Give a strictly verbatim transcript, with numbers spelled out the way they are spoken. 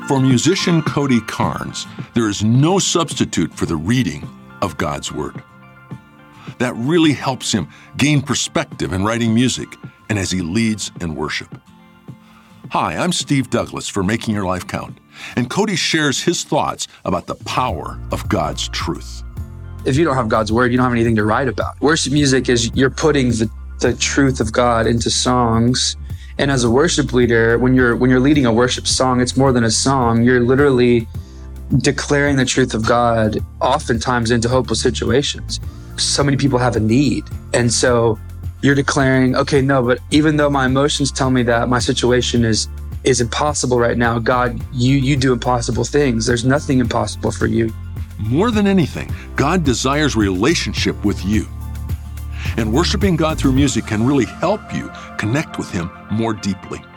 For musician Cody Carnes, there is no substitute for the reading of God's Word. That really helps him gain perspective in writing music and as he leads in worship. Hi, I'm Steve Douglas for Making Your Life Count, and Cody shares his thoughts about the power of God's truth. If you don't have God's Word, you don't have anything to write about. Worship music is you're putting the, the truth of God into songs. And as a worship leader, when you're when you're leading a worship song, it's more than a song. You're literally declaring the truth of God, oftentimes into hopeless situations. So many people have a need. And so you're declaring, okay, no, but even though my emotions tell me that my situation is is impossible right now, God, you you do impossible things. There's nothing impossible for you. More than anything, God desires relationship with you. And worshiping God through music can really help you connect with Him more deeply.